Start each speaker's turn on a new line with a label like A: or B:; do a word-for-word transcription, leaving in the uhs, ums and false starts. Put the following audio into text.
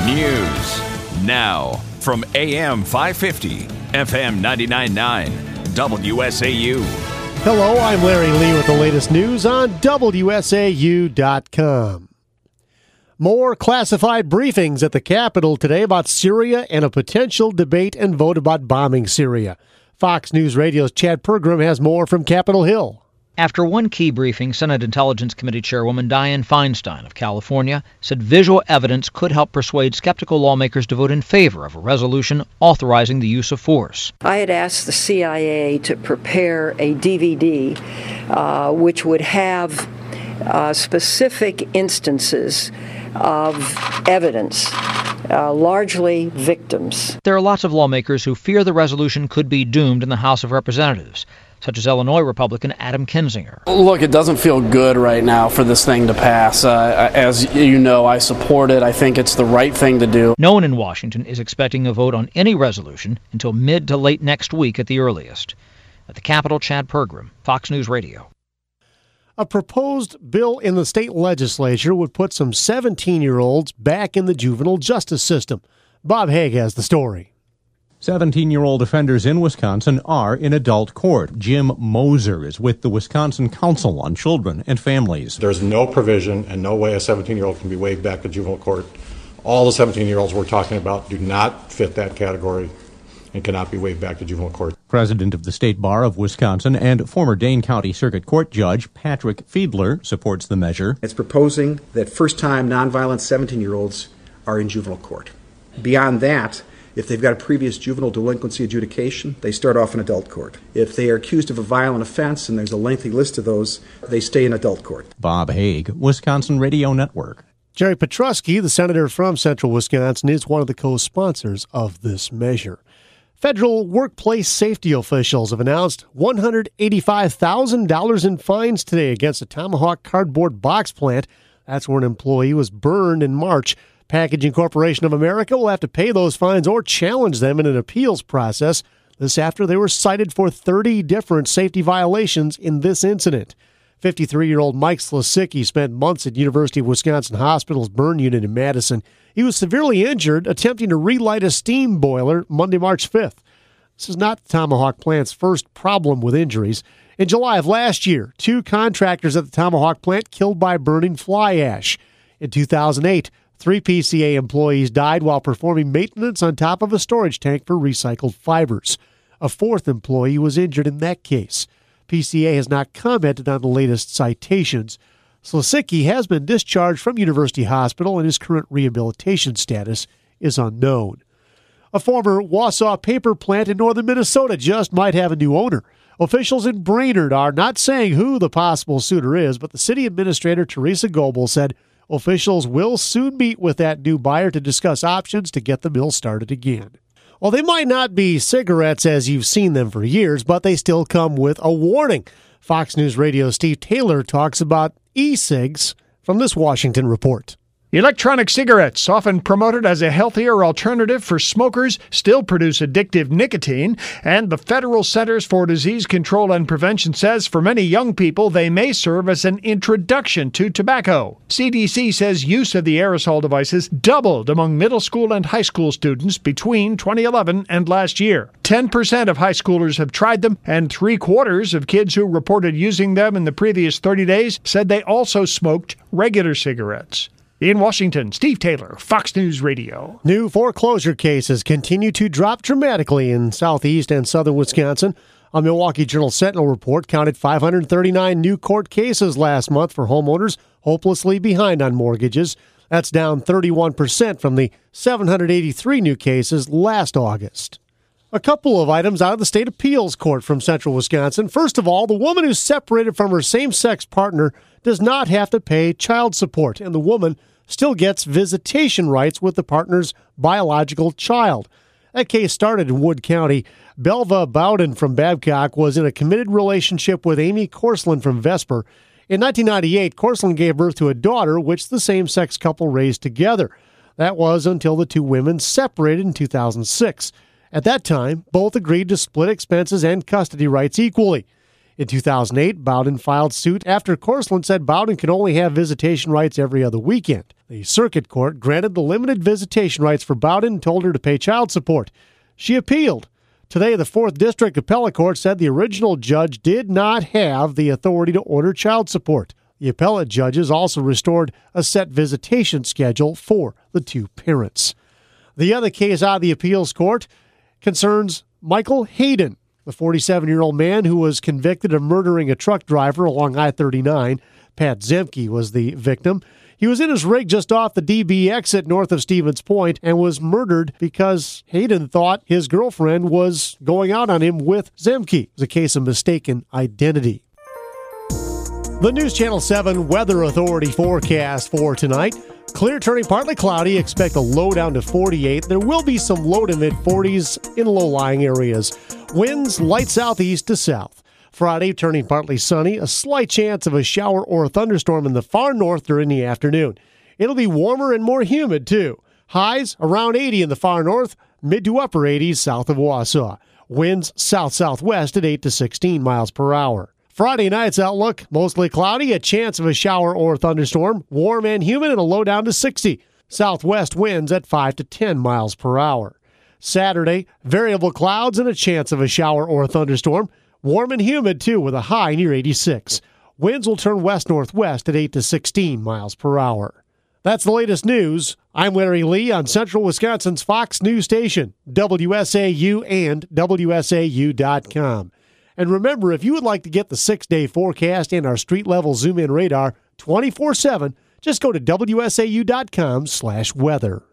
A: News now from A M five fifty, F M ninety-nine point nine, W S A U.
B: Hello, I'm Larry Lee with the latest news on W S A U dot com. More classified briefings at the Capitol today about Syria and a potential debate and vote about bombing Syria. Fox News Radio's Chad Pergram has more from Capitol Hill.
C: After one key briefing, Senate Intelligence Committee Chairwoman Dianne Feinstein of California said visual evidence could help persuade skeptical lawmakers to vote in favor of a resolution authorizing the use of force.
D: I had asked the C I A to prepare a D V D uh, which would have uh, specific instances of evidence, uh, largely victims.
C: There are lots of lawmakers who fear the resolution could be doomed in the House of Representatives, such as Illinois Republican Adam Kinzinger.
E: Look, it doesn't feel good right now for this thing to pass. Uh, as you know, I support it. I think it's the right thing to do.
C: No one in Washington is expecting a vote on any resolution until mid to late next week at the earliest. At the Capitol, Chad Pergram, Fox News Radio.
B: A proposed bill in the state legislature would put some seventeen-year-olds back in the juvenile justice system. Bob Haig has the story.
F: seventeen-year-old offenders in Wisconsin are in adult court. Jim Moser is with the Wisconsin Council on Children and Families.
G: There's no provision and no way a seventeen-year-old can be waived back to juvenile court. All the seventeen-year-olds we're talking about do not fit that category and cannot be waived back to juvenile court.
F: President of the State Bar of Wisconsin and former Dane County Circuit Court Judge Patrick Fiedler supports the measure.
H: It's proposing that first-time nonviolent seventeen-year-olds are in juvenile court. Beyond that, if they've got a previous juvenile delinquency adjudication, they start off in adult court. If they are accused of a violent offense, and there's a lengthy list of those, they stay in adult court.
F: Bob Haig, Wisconsin Radio Network.
B: Jerry Petrusky, the senator from Central Wisconsin, is one of the co-sponsors of this measure. Federal workplace safety officials have announced one hundred eighty-five thousand dollars in fines today against a Tomahawk cardboard box plant. That's where an employee was burned in March. Packaging Corporation of America will have to pay those fines or challenge them in an appeals process. This after they were cited for thirty different safety violations in this incident. fifty-three-year-old Mike Slasicki spent months at University of Wisconsin Hospital's burn unit in Madison. He was severely injured attempting to relight a steam boiler Monday, March fifth. This is not the Tomahawk plant's first problem with injuries. In July of last year, two contractors at the Tomahawk plant killed by burning fly ash. In two thousand eight, three P C A employees died while performing maintenance on top of a storage tank for recycled fibers. A fourth employee was injured in that case. P C A has not commented on the latest citations. Slasicki has been discharged from University Hospital and his current rehabilitation status is unknown. A former Wausau paper plant in northern Minnesota just might have a new owner. Officials in Brainerd are not saying who the possible suitor is, but the city administrator Teresa Goebel said officials will soon meet with that new buyer to discuss options to get the mill started again. Well, they might not be cigarettes as you've seen them for years, but they still come with a warning. Fox News Radio's Steve Taylor talks about e-cigs from this Washington report.
I: Electronic cigarettes, often promoted as a healthier alternative for smokers, still produce addictive nicotine, and the Federal Centers for Disease Control and Prevention says for many young people they may serve as an introduction to tobacco. C D C says use of the aerosol devices doubled among middle school and high school students between twenty eleven and last year. ten percent of high schoolers have tried them, and three-quarters of kids who reported using them in the previous thirty days said they also smoked regular cigarettes. In Washington, Steve Taylor, Fox News Radio.
B: New foreclosure cases continue to drop dramatically in southeast and southern Wisconsin. A Milwaukee Journal-Sentinel report counted five hundred thirty-nine new court cases last month for homeowners hopelessly behind on mortgages. That's down thirty-one percent from the seven hundred eighty-three new cases last August. A couple of items out of the state appeals court from central Wisconsin. First of all, the woman who's separated from her same-sex partner does not have to pay child support, and the woman still gets visitation rights with the partner's biological child. That case started in Wood County. Belva Bowden from Babcock was in a committed relationship with Amy Korsland from Vesper. In nineteen ninety-eight, Korsland gave birth to a daughter, which the same-sex couple raised together. That was until the two women separated in two thousand six. At that time, both agreed to split expenses and custody rights equally. In two thousand eight, Bowden filed suit after Corsland said Bowden could only have visitation rights every other weekend. The circuit court granted the limited visitation rights for Bowden and told her to pay child support. She appealed. Today, the fourth District Appellate Court said the original judge did not have the authority to order child support. The appellate judges also restored a set visitation schedule for the two parents. The other case out of the appeals court concerns Michael Hayden, the forty-seven-year-old man who was convicted of murdering a truck driver along I thirty-nine. Pat Zemke was the victim. He was in his rig just off the D B exit north of Stevens Point and was murdered because Hayden thought his girlfriend was going out on him with Zemke. It was a case of mistaken identity. The News Channel seven Weather Authority forecast for tonight. Clear, turning partly cloudy. Expect a low down to forty-eight. There will be some low to mid forties in low-lying areas. Winds light southeast to south. Friday, turning partly sunny. A slight chance of a shower or a thunderstorm in the far north during the afternoon. It'll be warmer and more humid, too. Highs around eighty in the far north, mid to upper eighties south of Wausau. Winds south-southwest at eight to sixteen miles per hour. Friday night's outlook, mostly cloudy, a chance of a shower or thunderstorm, warm and humid, and a low down to sixty. Southwest winds at five to ten miles per hour. Saturday, variable clouds and a chance of a shower or thunderstorm, warm and humid, too, with a high near eighty-six. Winds will turn west-northwest at eight to sixteen miles per hour. That's the latest news. I'm Larry Lee on Central Wisconsin's Fox News Station, W S A U and W S A U dot com. And remember, if you would like to get the six-day forecast and our street-level zoom-in radar twenty-four seven, just go to W S A U dot com slash weather.